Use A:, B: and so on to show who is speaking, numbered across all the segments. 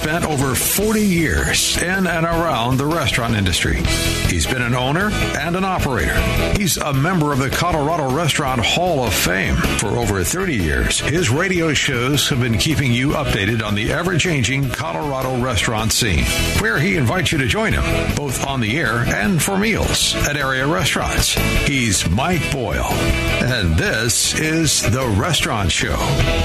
A: spent over 40 years in and around the restaurant industry. He's been an owner and an operator. He's a member of the Colorado Restaurant Hall of Fame. For over 30 years, his radio shows have been keeping you updated on the ever-changing Colorado restaurant scene, where he invites you to join him, both on the air and for meals at area restaurants. He's Mike Boyle, and this is The Restaurant Show.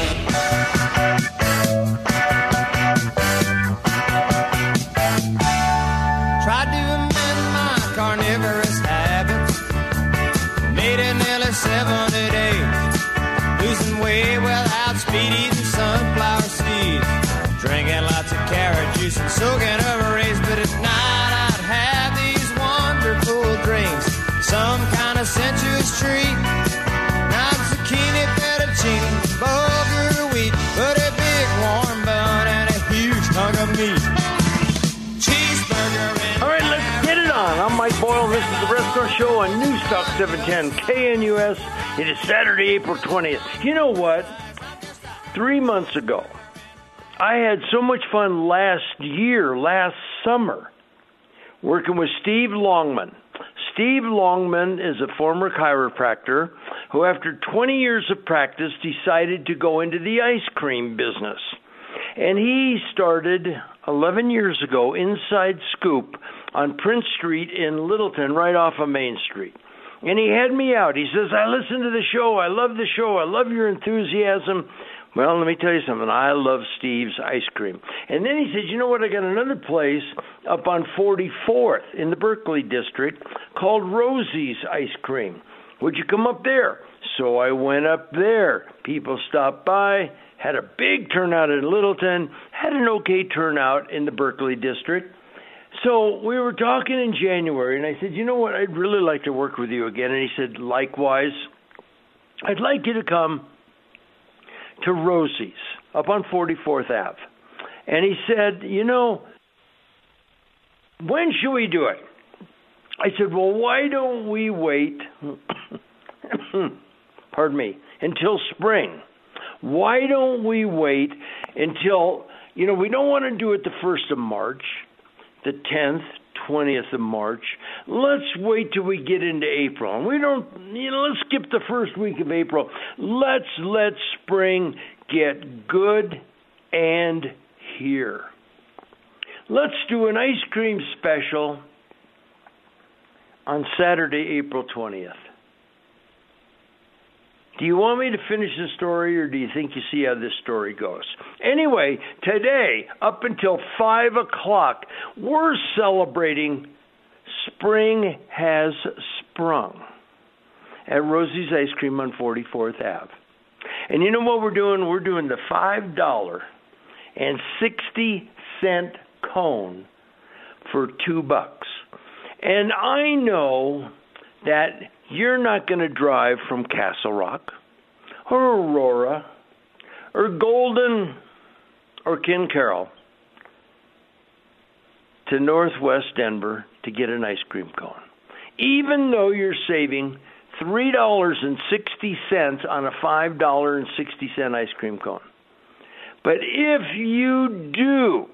B: Tried to amend my carnivorous habits, made it nearly 70 days, losing weight without speed, eating sunflower seeds, drinking lots of carrot juice and soaking over rays. But at night I'd have these wonderful drinks, some kind of sensuous treat, not zucchini, fettuccine, bulgur wheat, but a big warm bun and a huge hunk of meat. Cheeseburger and...
C: All right, let's get it on. I'm Mike Boyle. This is The Restaurant Show on News Talk 710 KNUS. It is Saturday, April 20th. You know what? 3 months ago, I had so much fun last summer, working with Steve Longman. Steve Longman is a former chiropractor who, after 20 years of practice, decided to go into the ice cream business. And he started 11 years ago Inside Scoop on Prince Street in Littleton, right off of Main Street. And he had me out. He says, I listen to the show. I love the show. I love your enthusiasm. Well, let me tell you something. I love Steve's ice cream. And then he said, you know what? I got another place up on 44th in the Berkeley district called Rosie's Ice Cream. Would you come up there? So I went up there. People stopped by, had a big turnout in Littleton, had an okay turnout in the Berkeley district. So we were talking in January, and I said, you know what? I'd really like to work with you again. And he said, likewise, I'd like you to come to Rosie's up on 44th Ave. And he said, you know, when should we do it? I said, well, why don't we wait, pardon me, until spring? Why don't we wait until, you know, we don't want to do it the 1st of March, the 10th, 20th of March. Let's wait till we get into April. And we don't, you know, let's skip the first week of April. Let's let spring get good and here. Let's do an ice cream special on Saturday, April 20th. Do you want me to finish the story, or do you think you see how this story goes? Anyway, today, up until 5 o'clock, we're celebrating Spring Has Sprung at Rosie's Ice Cream on 44th Ave. And you know what we're doing? We're doing the $5.60 cone for $2. And I know that you're not going to drive from Castle Rock or Aurora or Golden or Ken Carroll to Northwest Denver to get an ice cream cone, even though you're saving $3.60 on a $5.60 ice cream cone. But if you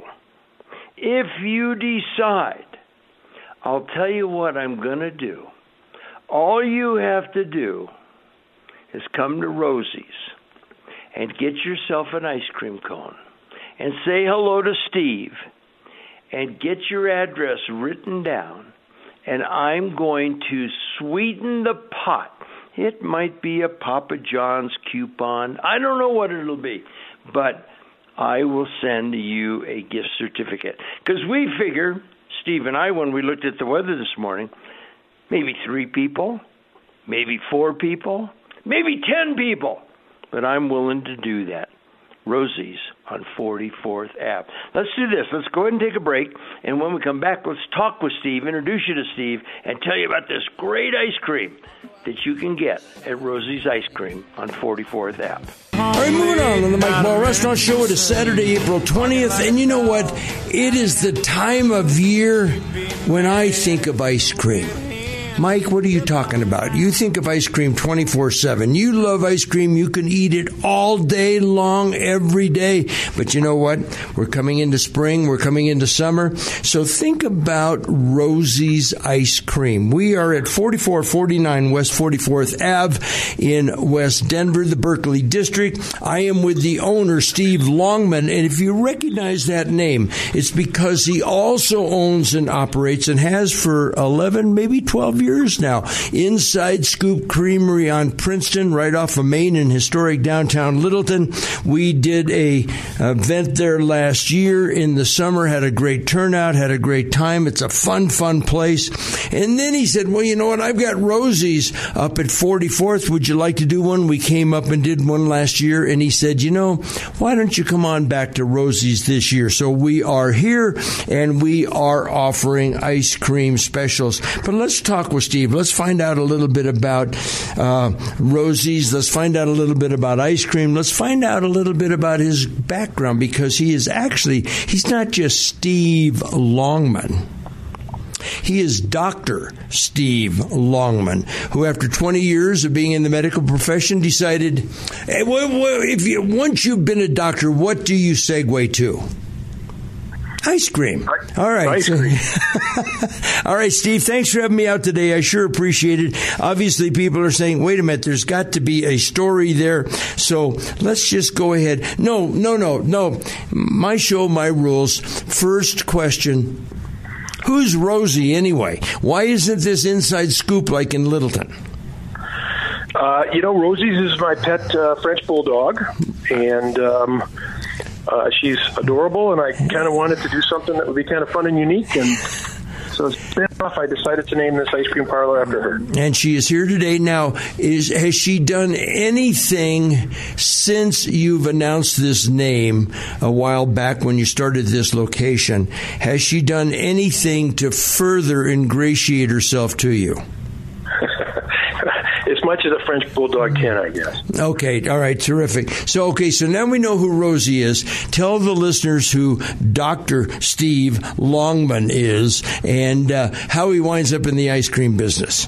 C: decide, I'll tell you what I'm going to do. All you have to do is come to Rosie's and get yourself an ice cream cone and say hello to Steve and get your address written down, and I'm going to sweeten the pot. It might be a Papa John's coupon. I don't know what it'll be, but I will send you a gift certificate. Because we figure, Steve and I, when we looked at the weather this morning, maybe 3 people, maybe 4 people, maybe 10 people. But I'm willing to do that. Rosie's on 44th Ave. Let's do this. Let's go ahead and take a break. And when we come back, let's talk with Steve, introduce you to Steve, and tell you about this great ice cream that you can get at Rosie's Ice Cream on 44th Ave.
D: All right, moving on the Mike Boyle Restaurant Show. It is Saturday, April 20th. And you know what? It is the time of year when I think of ice cream. Mike, what are you talking about? You think of ice cream 24/7. You love ice cream. You can eat it all day long, every day. But you know what? We're coming into spring. We're coming into summer. So think about Rosie's Ice Cream. We are at 4449 West 44th Ave in West Denver, the Berkeley District. I am with the owner, Steve Longman. And if you recognize that name, it's because he also owns and operates and has for 11, maybe 12 years now, Inside Scoop Creamery on Princeton, right off of Main in historic downtown Littleton. We did a event there last year in the summer, had a great turnout, had a great time. It's a fun place. And then he said, well, you know what? I've got Rosie's up at 44th. Would you like to do one? We came up and did one last year. And he said, you know, why don't you come on back to Rosie's this year? So we are here and we are offering ice cream specials. But let's talk with Steve. Let's find out a little bit about Rosie's. Let's find out a little bit about ice cream. Let's find out a little bit about his background, because he's not just Steve Longman. He is Dr. Steve Longman, who after 20 years of being in the medical profession decided, hey, once you've been a doctor, what do you segue to? Ice cream. All right.
E: Ice cream.
D: All right, Steve, thanks for having me out today. I sure appreciate it. Obviously, people are saying, wait a minute, there's got to be a story there. So let's just go ahead. No. My show, my rules. First question. Who's Rosie anyway? Why isn't this Inside Scoop like in Littleton?
E: Rosie's is my pet French bulldog, and she's adorable, and I kind of wanted to do something that would be kind of fun and unique, and so I decided to name this ice cream parlor after her.
D: And she is here today. Now, has she done anything since you've announced this name a while back when you started this location? Has she done anything to further ingratiate herself to you?
E: As much as a French bulldog can, I guess.
D: Okay, all right, terrific. So now we know who Rosie is. Tell the listeners who Dr. Steve Longman is and how he winds up in the ice cream business.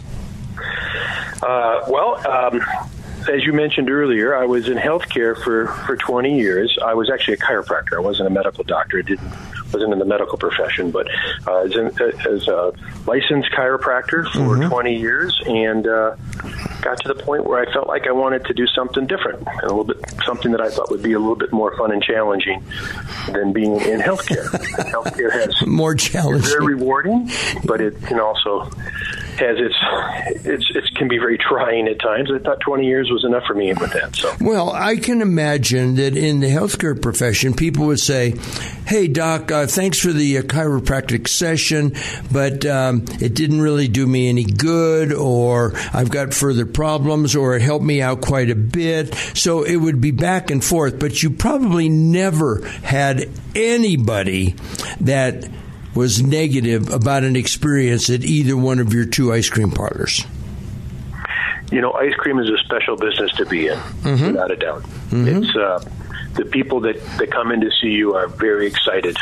E: As you mentioned earlier, I was in healthcare for 20 years. I was actually a chiropractor. I wasn't a medical doctor. Wasn't in the medical profession, but as a licensed chiropractor for 20 years, and got to the point where I felt like I wanted to do something different, and a little bit something that I thought would be a little bit more fun and challenging than being in healthcare. Healthcare has
D: more challenging,
E: it's very rewarding, but it can also has it can be very trying at times. I thought 20 years was enough for me with that. So,
D: well, I can imagine that in the healthcare profession, people would say, "Hey, doc, thanks for the chiropractic session, but it didn't really do me any good, or I've got further problems, or it helped me out quite a bit." So it would be back and forth, but you probably never had anybody that was negative about an experience at either one of your two ice cream parlors.
E: Ice cream is a special business to be in, without a doubt. It's the people that come in to see you are very excited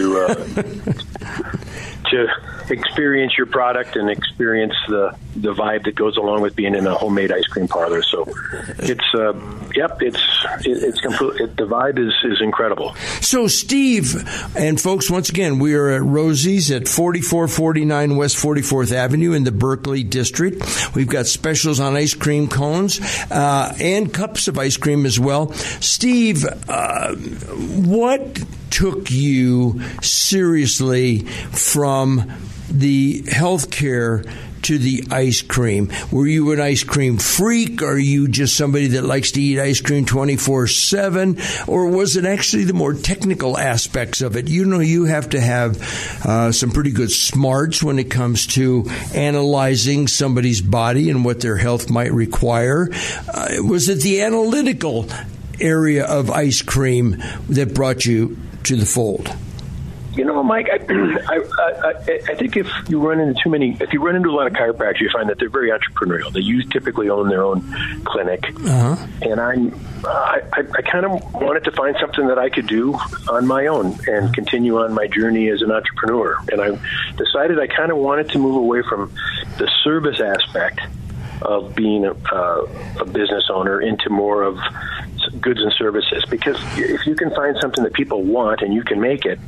E: to experience your product and experience the vibe that goes along with being in a homemade ice cream parlor. So it's complete. The vibe is incredible.
D: So Steve and folks, once again, we are at Rosie's at 4449 West 44th Avenue in the Berkeley District. We've got specials on ice cream cones and cups of ice cream as well. Steve, what took you seriously from the healthcare to the ice cream? Were you an ice cream freak? Are you just somebody that likes to eat ice cream 24/7? Or was it actually the more technical aspects of it? You have to have some pretty good smarts when it comes to analyzing somebody's body and what their health might require. Was it the analytical area of ice cream that brought you to the fold?
E: Mike, I think if you run into a lot of chiropractors, you find that they're very entrepreneurial. They typically own their own clinic, and I kind of wanted to find something that I could do on my own and continue on my journey as an entrepreneur. And I decided I kind of wanted to move away from the service aspect of being a business owner into more of goods and services, because if you can find something that people want and you can make it,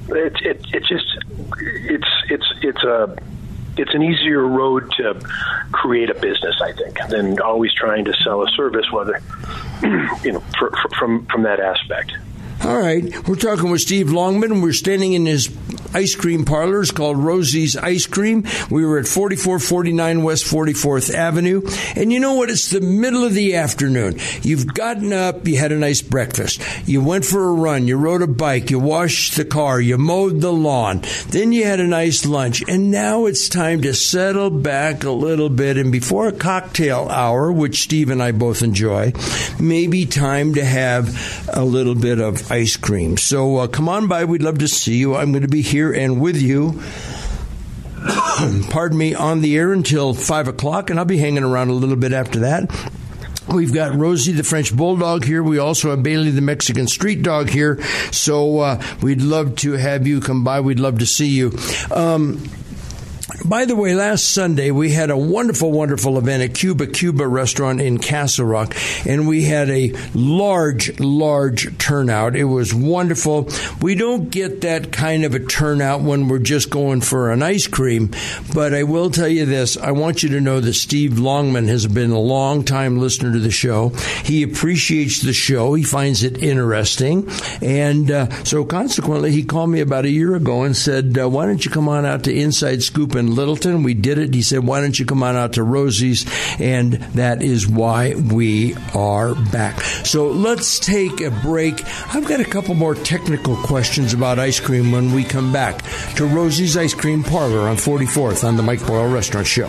E: it's an easier road to create a business, I think, than always trying to sell a service, whether from that aspect.
D: All right. We're talking with Steve Longman. We're standing in his ice cream parlor. It's called Rosie's Ice Cream. We were at 4449 West 44th Avenue. And you know what? It's the middle of the afternoon. You've gotten up. You had a nice breakfast. You went for a run. You rode a bike. You washed the car. You mowed the lawn. Then you had a nice lunch. And now it's time to settle back a little bit. And before a cocktail hour, which Steve and I both enjoy, maybe time to have a little bit of ice cream. So come on by. We'd love to see you. I'm going to be here and with you, pardon me, on the air until 5 o'clock, and I'll be hanging around a little bit after that. We've got Rosie the French Bulldog here. We also have Bailey the Mexican Street Dog here. So we'd love to have you come by. We'd love to see you. By the way, last Sunday we had a wonderful, wonderful event at Cuba Restaurant in Castle Rock, and we had a large turnout. It was wonderful. We don't get that kind of a turnout when we're just going for an ice cream, but I will tell you this. I want you to know that Steve Longman has been a long-time listener to the show. He appreciates the show. He finds it interesting, and so consequently, he called me about a year ago and said, why don't you come on out to Inside Scoop in Littleton? We did it. He said, why don't you come on out to Rosie's? And that is why we are back. So let's take a break. I've got a couple more technical questions about ice cream when we come back to Rosie's Ice Cream Parlor on 44th on the Mike Boyle Restaurant Show.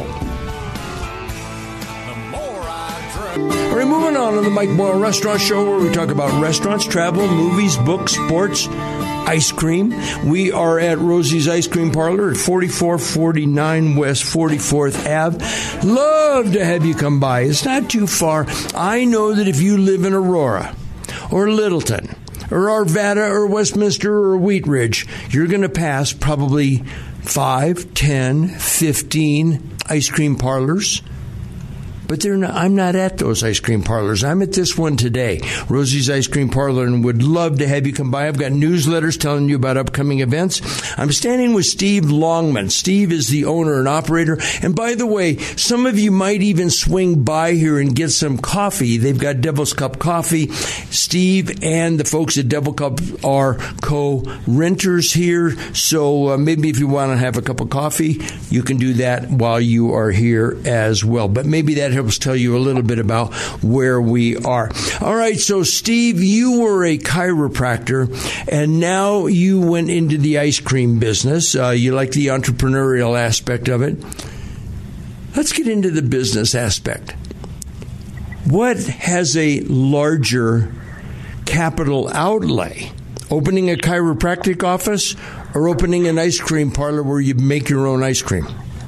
D: All right, moving on the Mike Boyle Restaurant Show, where we talk about restaurants, travel, movies, books, sports, ice cream. We are at Rosie's Ice Cream Parlor at 4449 West 44th Ave. Love to have you come by. It's not too far. I know that if you live in Aurora or Littleton or Arvada or Westminster or Wheat Ridge, you're going to pass probably 5, 10, 15 ice cream parlors. But I'm not at those ice cream parlors. I'm at this one today, Rosie's Ice Cream Parlor, and would love to have you come by. I've got newsletters telling you about upcoming events. I'm standing with Steve Longman. Steve is the owner and operator. And by the way, some of you might even swing by here and get some coffee. They've got Devil's Cup coffee. Steve and the folks at Devil Cup are co-renters here. So maybe if you want to have a cup of coffee, you can do that while you are here as well. But maybe that helps tell you a little bit about where we are. All right, so Steve, you were a chiropractor, and now you went into the ice cream business. You like the entrepreneurial aspect of it. Let's get into the business aspect. What has a larger capital outlay? Opening a chiropractic office or opening an ice cream parlor where you make your own ice cream?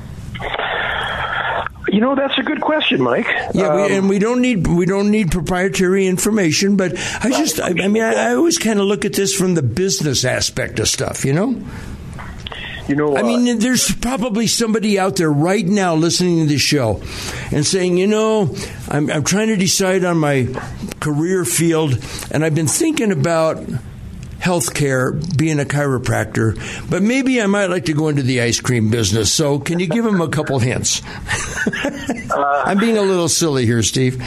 E: That's a good question, Mike.
D: Yeah, and we don't need proprietary information, but I always kind of look at this from the business aspect of stuff, there's probably somebody out there right now listening to this show and saying, I'm trying to decide on my career field, and I've been thinking about healthcare, being a chiropractor, but maybe I might like to go into the ice cream business. So can you give them a couple hints? I'm being a little silly here, Steve.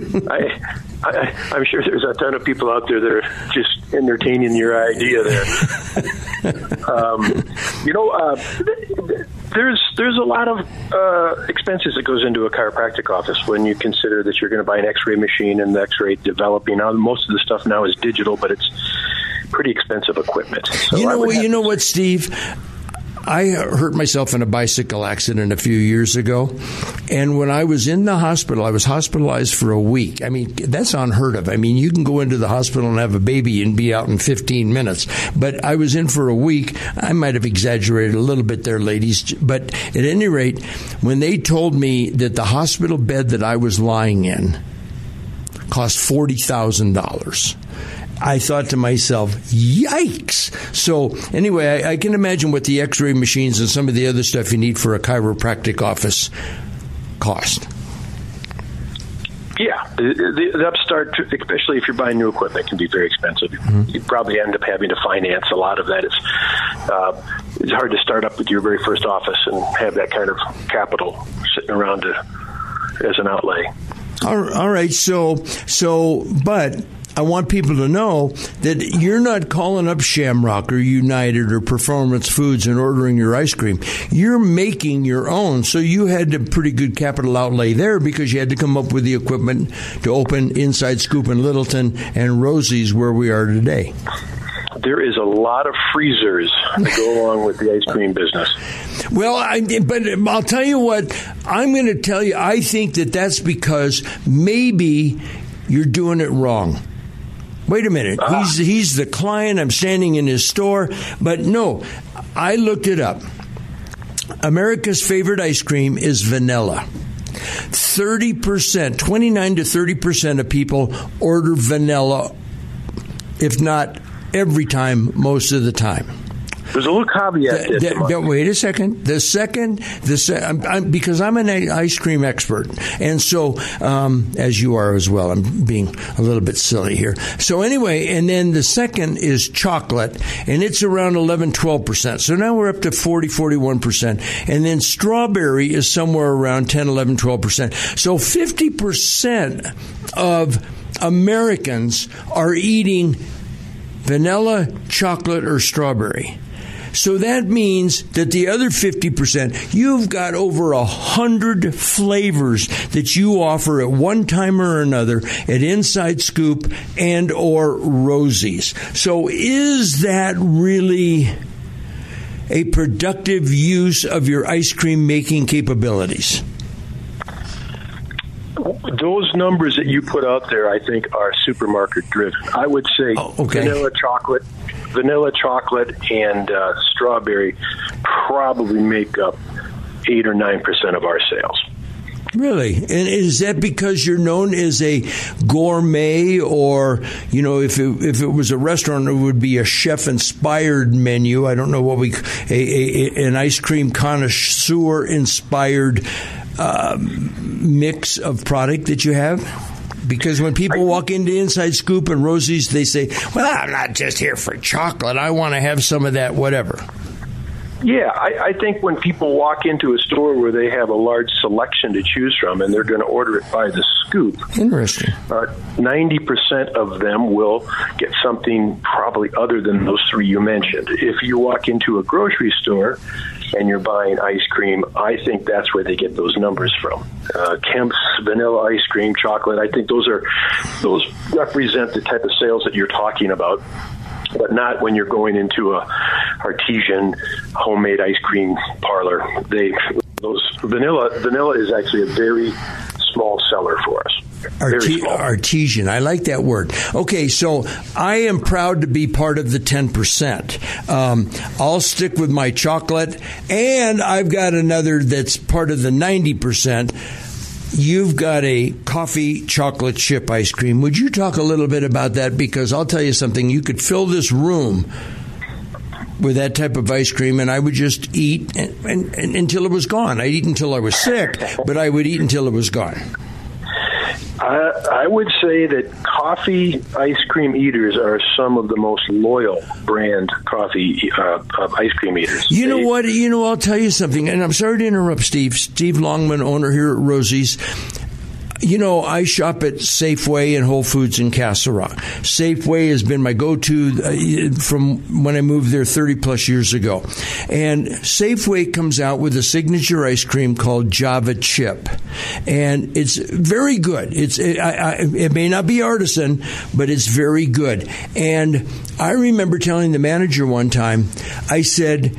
E: I'm sure there's a ton of people out there that are just entertaining your idea there. There's a lot of expenses that goes into a chiropractic office when you consider that you're going to buy an X-ray machine and the X-ray developing. Now, most of the stuff now is digital, but it's pretty expensive equipment. So
D: you know what, Steve? I hurt myself in a bicycle accident a few years ago, and when I was in the hospital, I was hospitalized for a week. I mean, that's unheard of. I mean, you can go into the hospital and have a baby and be out in 15 minutes, but I was in for a week. I might have exaggerated a little bit there, ladies, but at any rate, when they told me that the hospital bed that I was lying in cost $40,000, I thought to myself, yikes. So anyway, I can imagine what the x-ray machines and some of the other stuff you need for a chiropractic office cost.
E: Yeah, the upstart, especially if you're buying new equipment, can be very expensive. Mm-hmm. You probably end up having to finance a lot of that. It's hard to start up with your very first office and have that kind of capital sitting around as an outlay.
D: All right, but I want people to know that you're not calling up Shamrock or United or Performance Foods and ordering your ice cream. You're making your own. So you had a pretty good capital outlay there because you had to come up with the equipment to open Inside Scoop in Littleton and Rosie's where we are today.
E: There is a lot of freezers that go along with the ice cream business.
D: Well, but I'll tell you what, I'm going to tell you, I think that's because maybe you're doing it wrong. Wait a minute. He's the client. I'm standing in his store. But no, I looked it up. America's favorite ice cream is vanilla. 30%, 29 to 30% of people order vanilla, if not every time, most of the time.
E: There's a little caveat.
D: Wait a second. Because I'm an ice cream expert, and so as you are as well. I'm being a little bit silly here. So anyway, and then the second is chocolate, and it's around 11-12%. So now we're up to 40-41%, and then strawberry is somewhere around 10-11-12%. So 50% of Americans are eating vanilla, chocolate, or strawberry. So that means that the other 50%, you've got over 100 flavors that you offer at one time or another at Inside Scoop and or Rosie's. So is that really a productive use of your ice cream making capabilities?
E: Those numbers that you put out there, I think, are supermarket driven. I would say vanilla chocolate, and strawberry probably make up 8 or 9% of our sales.
D: Really? And is that because you're known as a gourmet, or, you know, if it was a restaurant, it would be a chef-inspired menu? I don't know what an ice cream connoisseur-inspired mix of product that you have? Because when people walk into Inside Scoop and Rosie's, they say, well, I'm not just here for chocolate. I want to have some of that whatever.
E: Yeah, I think when people walk into a store where they have a large selection to choose from and they're going to order it by the scoop,
D: interesting.
E: 90% of them will get something probably other than those three you mentioned. If you walk into a grocery store and you're buying ice cream, I think that's where they get those numbers from. Kemp's vanilla ice cream, chocolate, I think those represent the type of sales that you're talking about, but not when you're going into a artesian homemade ice cream parlor. Vanilla is actually a very small seller for us.
D: Artesian. I like that word. Okay, so I am proud to be part of the 10%. I'll stick with my chocolate, and I've got another that's part of the 90%. You've got a coffee chocolate chip ice cream. Would you talk a little bit about that? Because I'll tell you something. You could fill this room with that type of ice cream, and I would just eat and until it was gone. I'd eat until I was sick, but I would eat until it was gone.
E: I would say that coffee ice cream eaters are some of the most loyal brand coffee ice cream eaters.
D: You know what? I'll tell you something, and I'm sorry to interrupt, Steve. Steve Longman, owner here at Rosie's. You know, I shop at Safeway and Whole Foods in Castle Rock. Safeway has been my go-to from when I moved there 30-plus years ago. And Safeway comes out with a signature ice cream called Java Chip. And it's very good. It may not be artisan, but it's very good. And I remember telling the manager one time, I said,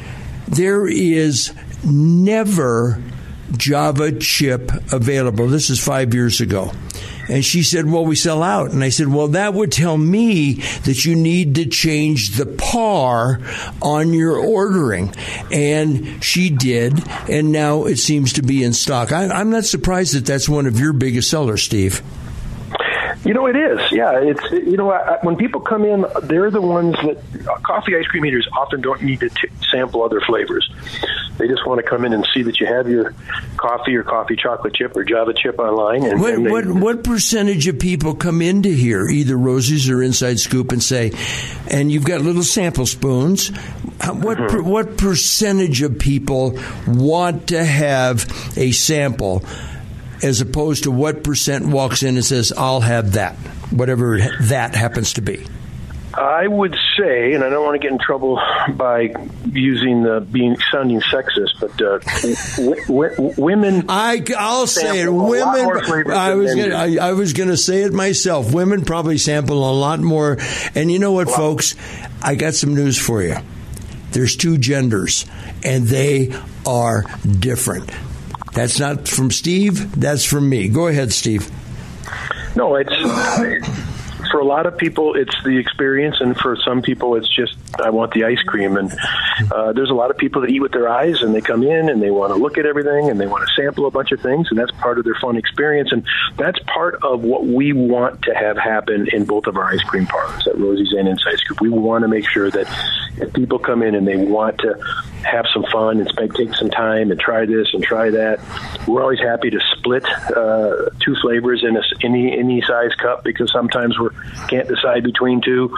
D: there is never Java chip available. This is 5 years ago. And she said, well, we sell out. And I said, well, that would tell me that you need to change the par on your ordering. And she did. And now it seems to be in stock. I'm not surprised that that's one of your biggest sellers, Steve.
E: You know, it is. Yeah, it's, you know, when people come in, they're the ones that coffee ice cream eaters often don't need to sample other flavors. They just want to come in and see that you have your coffee or coffee chocolate chip or Java chip online. And
D: what percentage of people come into here, either Rosie's or Inside Scoop, and say, and you've got little sample spoons, what percentage of people want to have a sample, as opposed to what percent walks in and says, I'll have that, whatever that happens to be?
E: I would say, and I don't want to get in trouble by using sounding sexist, but women.
D: I'll say it. Women. I was going to say it myself. Women probably sample a lot more. And you know what, folks? I got some news for you. There's two genders, and they are different. That's not from Steve. That's from me. Go ahead, Steve.
E: No, it's for a lot of people, it's the experience, and for some people, it's just, I want the ice cream. And there's a lot of people that eat with their eyes, and they come in and they want to look at everything, and they want to sample a bunch of things, and that's part of their fun experience. And that's part of what we want to have happen in both of our ice cream parlors at Rosie's and Inside Scoop. We want to make sure that if people come in and they want to have some fun and take some time and try this and try that, we're always happy to split two flavors in any size cup, because sometimes we can't decide between two.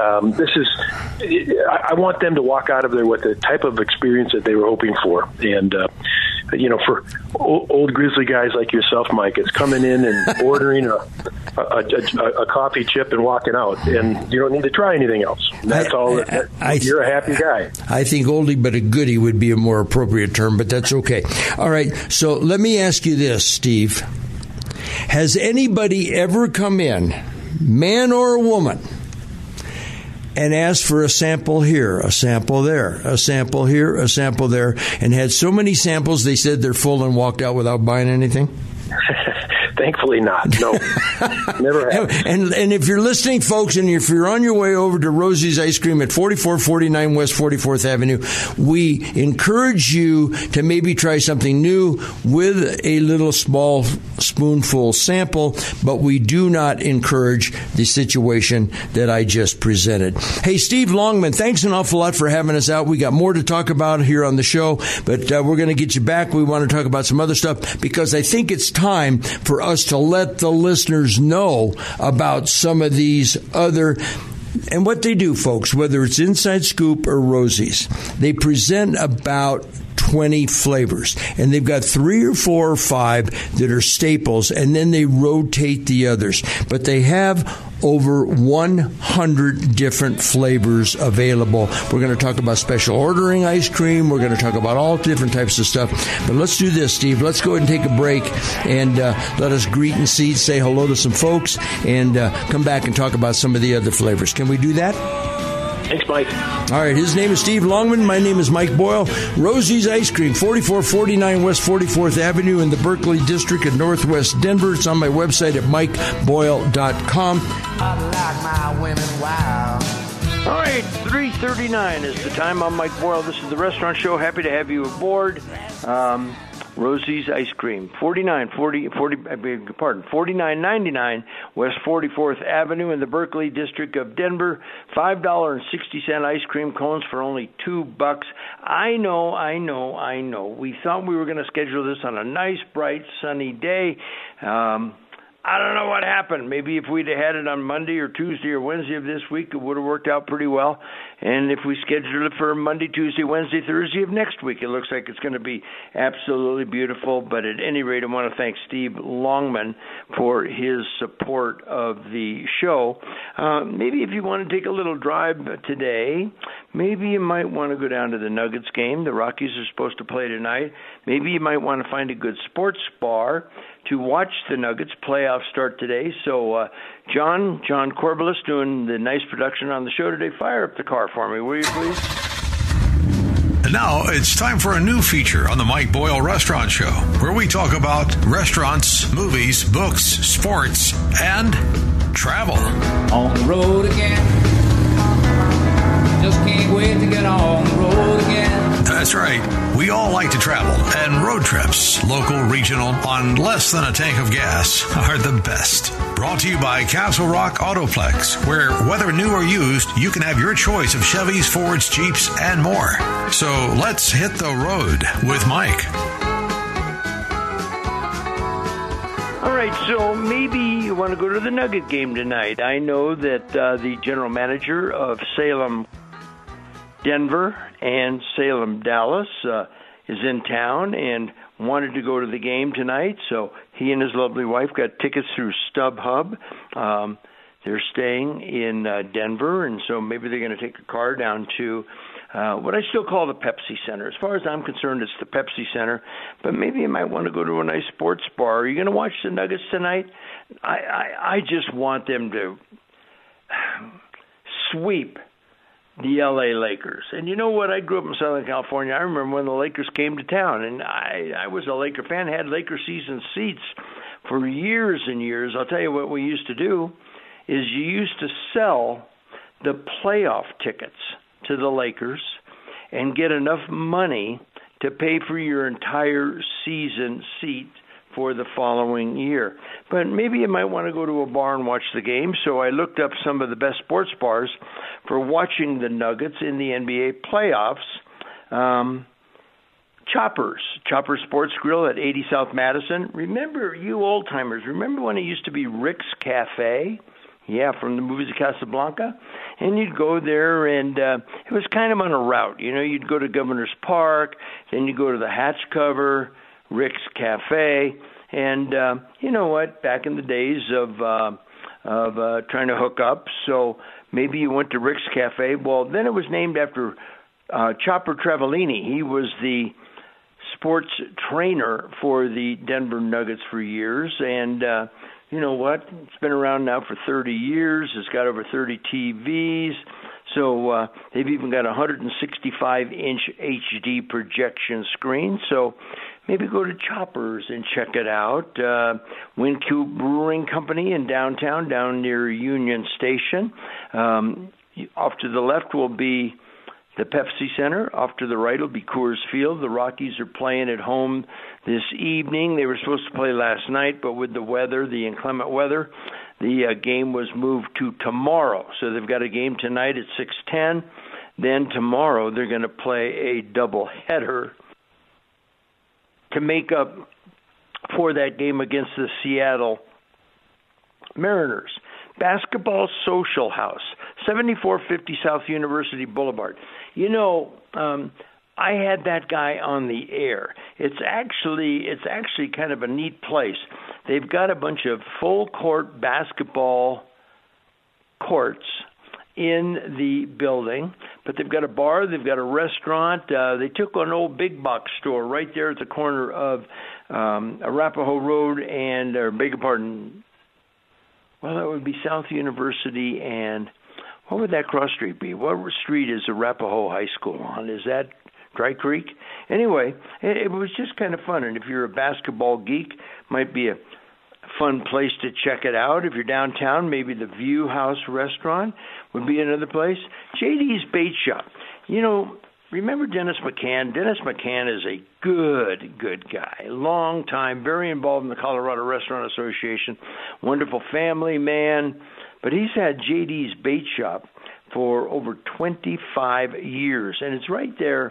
E: I want them to walk out of there with the type of experience that they were hoping for. And you know, for old grizzly guys like yourself, Mike, it's coming in and ordering a coffee chip and walking out, and you don't need to try anything else. That's all. You're a happy guy.
D: I think oldie but a goodie would be a more appropriate term, but that's okay. All right, so let me ask you this, Steve. Has anybody ever come in, man or woman, and asked for a sample here, a sample there, a sample here, a sample there, and had so many samples they said they're full and walked out without buying anything?
E: Thankfully not. No, never have.
D: And if you're listening, folks, and if you're on your way over to Rosie's Ice Cream at 4449 West 44th Avenue, we encourage you to maybe try something new with a little small spoonful sample, but we do not encourage the situation that I just presented. Hey, Steve Longman, thanks an awful lot for having us out. We got more to talk about here on the show, but we're going to get you back. We want to talk about some other stuff, because I think it's time for us to let the listeners know about some of these other, and what they do, folks, whether it's Inside Scoop or Rosie's. They present about 20 flavors, and they've got 3 or 4 or 5 that are staples, and then they rotate the others. But they have over 100 different flavors available. We're going to talk about special ordering ice cream. We're going to talk about all different types of stuff. But let's do this, Steve. Let's go ahead and take a break, and let us greet and say hello to some folks, and come back and talk about some of the other flavors. Can we do that?
E: Thanks, Mike.
D: All right, his name is Steve Longman. My name is Mike Boyle. Rosie's Ice Cream, 4449 West 44th Avenue in the Berkeley District of Northwest Denver. It's on my website at mikeboyle.com.
B: I like my women wild.
C: All right, 3:39 is the time. I'm Mike Boyle. This is the Restaurant Show. Happy to have you aboard. Rosie's Ice Cream, 4999 West 44th Avenue in the Berkeley District of Denver. $5.60 ice cream cones for only $2. I know. We thought we were going to schedule this on a nice, bright, sunny day. I don't know what happened. Maybe if we'd have had it on Monday or Tuesday or Wednesday of this week, it would have worked out pretty well. And if we scheduled it for Monday, Tuesday, Wednesday, Thursday of next week, it looks like it's going to be absolutely beautiful. But at any rate, I want to thank Steve Longman for his support of the show. Maybe if you want to take a little drive today, maybe you might want to go down to the Nuggets game. The Rockies are supposed to play tonight. Maybe you might want to find a good sports bar to watch the Nuggets playoff start today. So, John Corbelis doing the nice production on the show today. Fire up the car for me, will you please?
A: now it's time for a new feature on the Mike Boyle Restaurant Show, where we talk about restaurants, movies, books, sports, and travel.
F: On the road again. Just can't wait to get on the road again.
A: That's right. We all like to travel, and road trips, local, regional, on less than a tank of gas, are the best. Brought to you by Castle Rock Autoplex, where whether new or used, you can have your choice of Chevys, Fords, Jeeps, and more. So let's hit the road with Mike.
C: All right, so maybe you want to go to the Nugget game tonight. I know that the general manager of Salem Denver and Salem Dallas is in town and wanted to go to the game tonight, so he and his lovely wife got tickets through StubHub. They're staying in Denver, and so maybe they're going to take a car down to what I still call the Pepsi Center. As far as I'm concerned, it's the Pepsi Center, but maybe you might want to go to a nice sports bar. Are you going to watch the Nuggets tonight? I just want them to sweep the L.A. Lakers. And you know what? I grew up in Southern California. I remember when the Lakers came to town, and I was a Laker fan, had Laker season seats for years and years. I'll tell you what we used to do is you used to sell the playoff tickets to the Lakers and get enough money to pay for your entire season seat for the following year. But maybe you might want to go to a bar and watch the game. So I looked up some of the best sports bars for watching the Nuggets in the NBA playoffs. Choppers Sports Grill at 80 South Madison. Remember, you old-timers, remember when it used to be Rick's Cafe? Yeah, from the movies of Casablanca. And you'd go there, and it was kind of on a route. You know, you'd go to Governor's Park, then you'd go to the Hatch Cover, Rick's Cafe, and you know what? Back in the days of trying to hook up, so maybe you went to Rick's Cafe. Well, then it was named after Chopper Travellini. He was the sports trainer for the Denver Nuggets for years, and you know what? It's been around now for 30 years. It's got over 30 TVs. So they've even got a 165-inch HD projection screen. So maybe go to Choppers and check it out. Wynkoop Brewing Company in downtown, down near Union Station. Off to the left will be the Pepsi Center. Off to the right will be Coors Field. The Rockies are playing at home this evening. They were supposed to play last night, but with the weather, the inclement weather, the game was moved to tomorrow. So they've got a game tonight at 6:10. Then tomorrow they're going to play a doubleheader to make up for that game against the Seattle Mariners. Basketball Social House, 7450 South University Boulevard. You know, I had that guy on the air. It's actually kind of a neat place. They've got a bunch of full court basketball courts in the building, but they've got a bar, they've got a restaurant. They took an old big box store right there at the corner of Arapahoe Road and, or beg your pardon, well, that would be South University and what would that cross street be? What street is Arapahoe High School on? Is that Dry Creek? Anyway, it was just kind of fun. And if you're a basketball geek, might be a fun place to check it out. If you're downtown, maybe the View House Restaurant would be another place. JD's Bait Shop. You know, remember Dennis McCann? Dennis McCann is a good guy. Long time, very involved in the Colorado Restaurant Association. Wonderful family man. But he's had JD's Bait Shop for over 25 years. And it's right there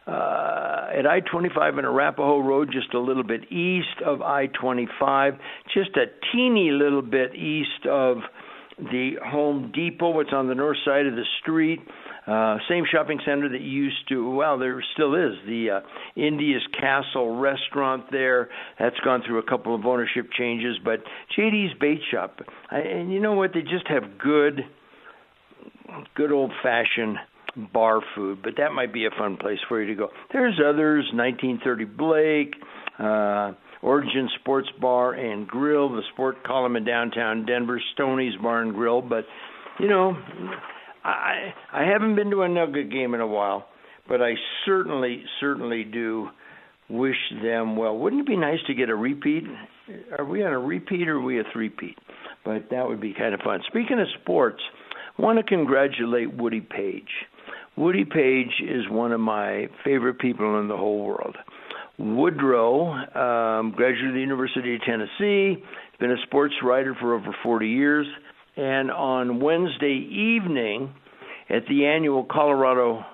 C: at I-25 and Arapahoe Road, just a little bit east of I-25, just a teeny little bit east of the Home Depot. It's on the north side of the street. Same shopping center that used to, well, there still is, the India's Castle restaurant there. That's gone through a couple of ownership changes. But JD's Bait Shop, and you know what? They just have good old-fashioned bar food, but that might be a fun place for you to go. There's others, 1930 Blake, Origin Sports Bar and Grill, the Sport Column in downtown Denver, Stoney's Bar and Grill. But, you know, I haven't been to a Nugget game in a while, but I certainly do wish them well. Wouldn't it be nice to get a repeat? Are we on a repeat or are we a three-peat? But that would be kind of fun. Speaking of sports, I want to congratulate Woody Page. Woody Page is one of my favorite people in the whole world. Woodrow, graduate of the University of Tennessee, been a sports writer for over 40 years, and on Wednesday evening at the annual Colorado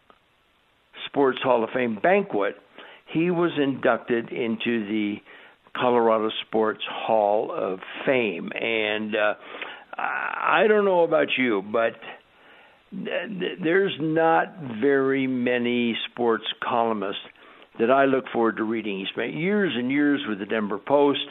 C: Sports Hall of Fame banquet, he was inducted into the Colorado Sports Hall of Fame. And I don't know about you, but there's not very many sports columnists that I look forward to reading. He spent years and years with the Denver Post.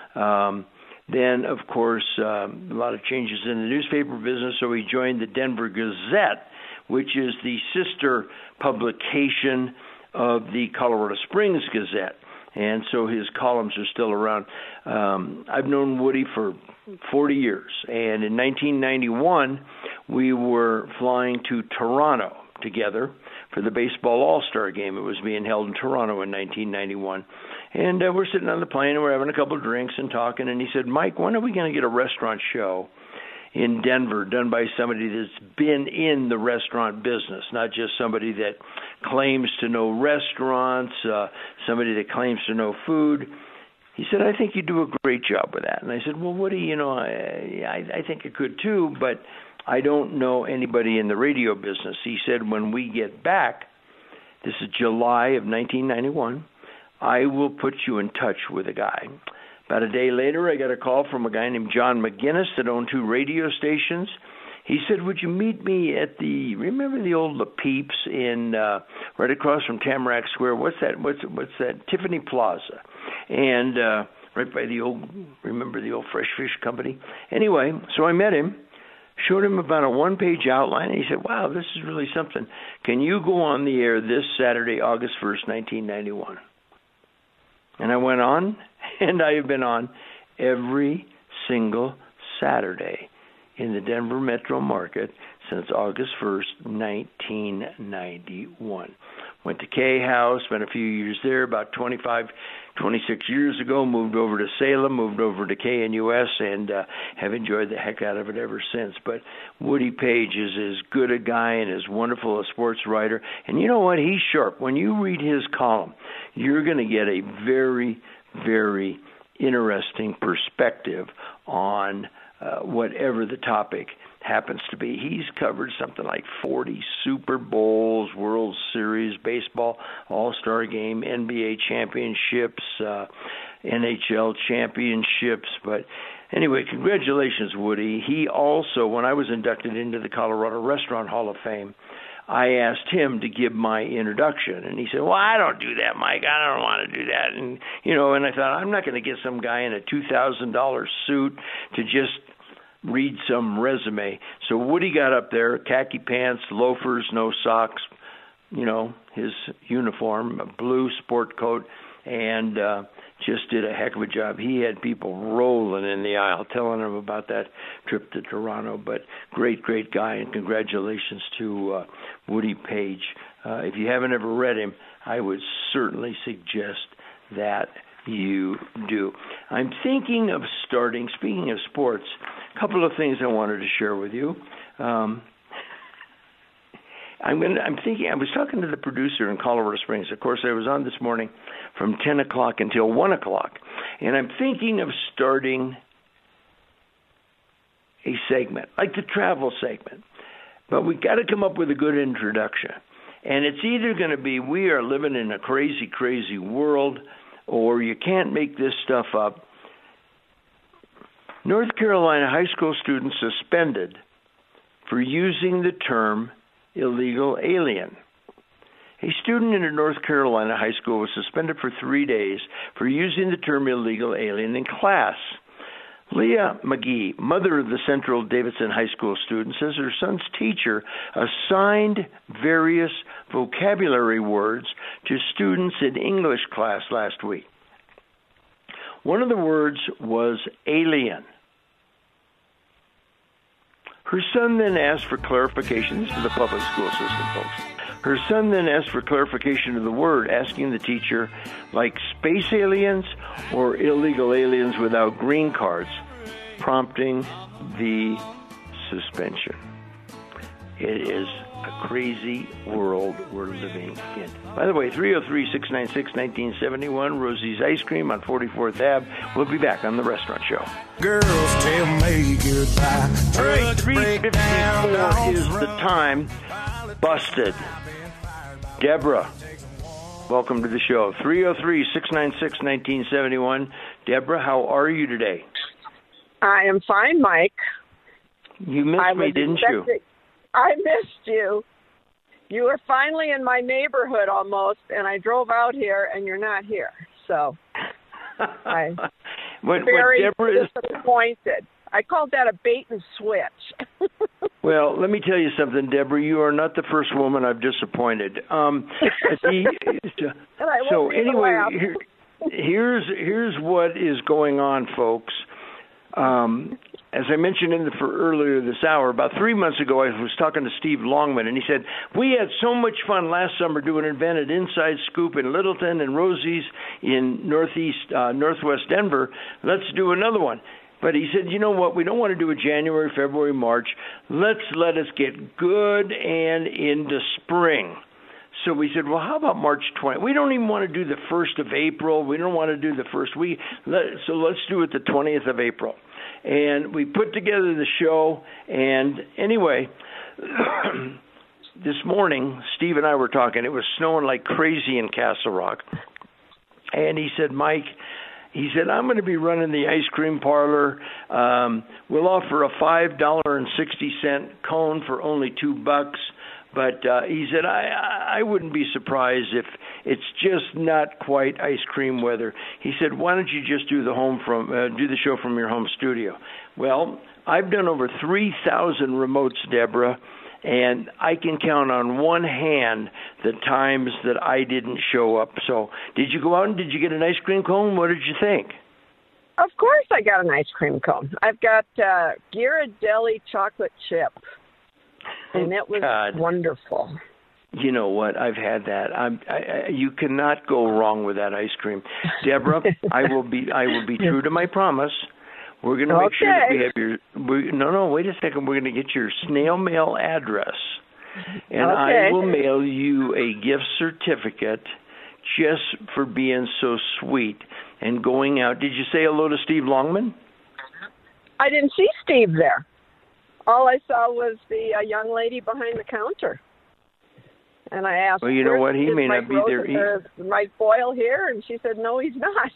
C: Then, of course, a lot of changes in the newspaper business, so he joined the Denver Gazette, which is the sister publication of the Colorado Springs Gazette. And so his columns are still around. I've known Woody for 40 years, and in 1991, we were flying to Toronto together for the baseball all-star game. It was being held in Toronto in 1991. And we're sitting on the plane, and we're having a couple of drinks and talking, and he said, Mike, when are we going to get a restaurant show in Denver done by somebody that's been in the restaurant business, not just somebody that claims to know restaurants, somebody that claims to know food? He said, I think you do a great job with that. And I said, well, Woody, I think I could too, but I don't know anybody in the radio business. He said, when we get back, this is July of 1991, I will put you in touch with a guy. About a day later, I got a call from a guy named John McGinnis that owned 2 radio stations. He said, would you meet me at remember the old La Peeps in, right across from Tamarack Square? What's that? Tiffany Plaza. And right by remember the old Fresh Fish Company? Anyway, so I met him, showed him about a 1-page outline, and he said, wow, this is really something. Can you go on the air this Saturday, August 1st, 1991? And I went on, and I have been on every single Saturday in the Denver metro market since August 1st, 1991. Went to K House, spent a few years there, about 26 years ago, moved over to Salem, moved over to KNUS, and have enjoyed the heck out of it ever since. But Woody Page is as good a guy and as wonderful a sports writer. And you know what? He's sharp. When you read his column, you're going to get a very, very interesting perspective on whatever the topic happens to be. He's covered something like 40 Super Bowls, World Series, baseball, All-Star Game, NBA championships, NHL championships. But anyway, congratulations, Woody. He also, when I was inducted into the Colorado Restaurant Hall of Fame, I asked him to give my introduction, and he said, well, I don't do that, Mike. I don't want to do that. And, and I thought, I'm not going to get some guy in a $2,000 suit to just read some resume. So Woody got up there, khaki pants, loafers, no socks, his uniform, a blue sport coat, and just did a heck of a job. He had people rolling in the aisle telling him about that trip to Toronto. But great, great guy, and congratulations to Woody Page. If you haven't ever read him, I would certainly suggest that you do. I'm thinking of starting, speaking of sports, a couple of things I wanted to share with you. I was talking to the producer in Colorado Springs. Of course, I was on this morning from 10 o'clock until 1 o'clock. And I'm thinking of starting a segment, like the travel segment. But we got to come up with a good introduction. And it's either going to be, we are living in a crazy, crazy world, or you can't make this stuff up. North Carolina high school students suspended for using the term illegal alien. A student in a North Carolina high school was suspended for 3 days for using the term illegal alien in class. Leah McGee, mother of the Central Davidson High School student, says her son's teacher assigned various vocabulary words to students in English class last week. One of the words was alien. Her son then asked for clarification. This is the public school system, folks. Her son then asked for clarification of the word, asking the teacher, like space aliens or illegal aliens without green cards, prompting the suspension. It is a crazy world we're living in. By the way, 303-696-1971, Rosie's Ice Cream on 44th Ave. We'll be back on The Restaurant Show.
G: Girls tell me goodbye.
C: All right, 3:54 is the time. Busted. Deborah, welcome to the show. 303-696-1971. Deborah, how are you today?
H: I am fine, Mike.
C: You missed me, didn't you?
H: I missed you. You were finally in my neighborhood almost, and I drove out here, and you're not here. So I'm very disappointed. I called that a bait and switch.
C: Well, let me tell you something, Deborah. You are not the first woman I've disappointed. So anyway, here's what is going on, folks. As I mentioned earlier this hour, about 3 months ago, I was talking to Steve Longman, and he said, we had so much fun last summer doing an event at Inside Scoop in Littleton and Rosie's in northwest Denver. Let's do another one. But he said, you know what, we don't want to do it January, February, March. Let us get good and into spring. So we said, well, how about March 20th? We don't even want to do the 1st of April. We don't want to do the first week. So let's do it the 20th of April. And we put together the show. And anyway, this morning, Steve and I were talking. It was snowing like crazy in Castle Rock. And he said, Mike, I'm going to be running the ice cream parlor. We'll offer a $5.60 cone for only $2. But he said, I wouldn't be surprised if it's just not quite ice cream weather. He said, why don't you just do the show from your home studio? Well, I've done over 3,000 remotes, Deborah, and I can count on one hand the times that I didn't show up. So did you go out and did you get an ice cream cone? What did you think?
H: Of course I got an ice cream cone. I've got Ghirardelli chocolate chip. And it was wonderful.
C: You know what? I've had that. You cannot go wrong with that ice cream, Deborah. I will be true to my promise. We're going to make sure that we have your. No, wait a second. We're going to get your snail mail address, and I will mail you a gift certificate just for being so sweet and going out. Did you say hello to Steve Longman?
H: I didn't see Steve there. All I saw was the young lady behind the counter. And I asked,
C: well, you know what? He may not be there.
H: Mike Boyle here? And she said, no, he's not.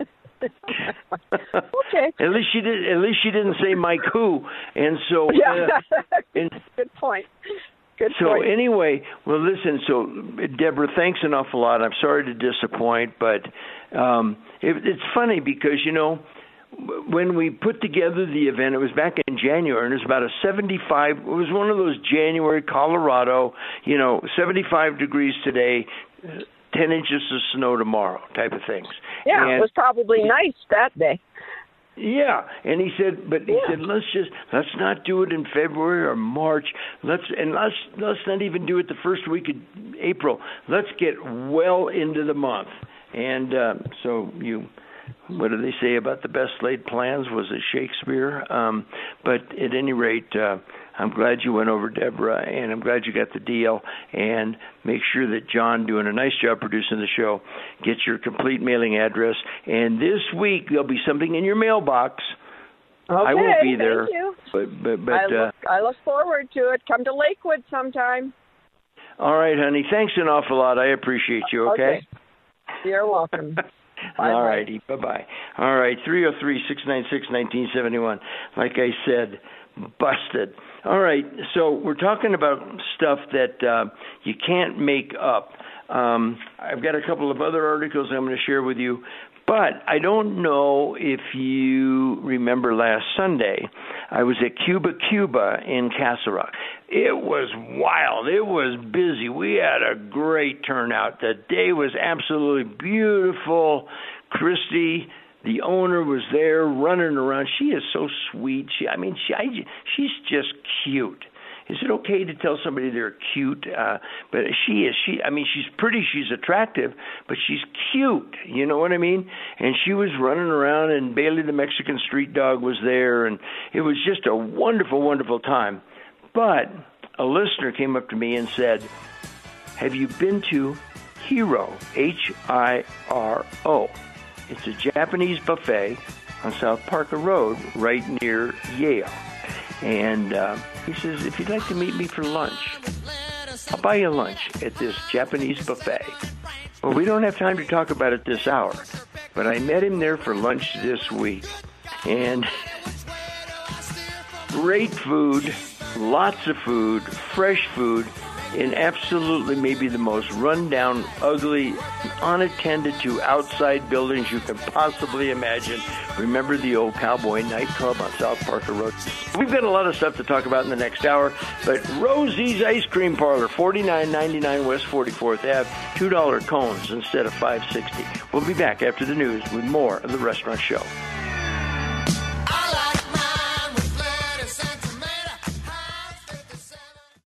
H: Okay.
C: At least she didn't say Mike who. And so
H: good point.
C: So anyway, well, listen, so Deborah, thanks an awful lot. I'm sorry to disappoint, but it's funny because, you know, when we put together the event, it was back in January, and it was about it was one of those January Colorado, 75 degrees today, 10 inches of snow tomorrow type of things.
H: Yeah, it was probably nice that day.
C: Yeah, and he said, let's not do it in February or March. Let's not even do it the first week of April. Let's get well into the month. And what do they say about the best laid plans? Was it Shakespeare? But at any rate, I'm glad you went over, Deborah, and I'm glad you got the deal. And make sure that John, doing a nice job producing the show, gets your complete mailing address. And this week, there'll be something in your mailbox.
H: Okay,
C: I won't be there.
H: Thank you.
C: But
H: I look forward to it. Come to Lakewood sometime.
C: All right, honey. Thanks an awful lot. I appreciate you, okay?
H: You're welcome.
C: All righty. Bye-bye. All right, 303-696-1971. Like I said, busted. All right, so we're talking about stuff that you can't make up. I've got a couple of other articles I'm going to share with you, but I don't know if you remember last Sunday, I was at Cuba in Castle Rock. It was wild. It was busy. We had a great turnout. The day was absolutely beautiful. Christy, the owner, was there running around. She is so sweet. She's just cute. is it okay to tell somebody they're cute? But she's pretty, she's attractive, but she's cute. You know what I mean? And she was running around, and Bailey the Mexican street dog was there, and it was just a wonderful, wonderful time. But a listener came up to me and said, have you been to Hiro, Hiro? It's a Japanese buffet on South Parker Road, right near Yale. And he says, if you'd like to meet me for lunch, I'll buy you lunch at this Japanese buffet. Well, we don't have time to talk about it this hour, but I met him there for lunch this week. And great food, lots of food, fresh food, in absolutely maybe the most run-down, ugly, unattended to outside buildings you can possibly imagine. Remember the old Cowboy nightclub on South Parker Road? We've got a lot of stuff to talk about in the next hour, but Rosie's Ice Cream Parlor, 4999 West 44th Ave, $2 cones instead of $5.60. We'll be back after the news with more of The Restaurant Show.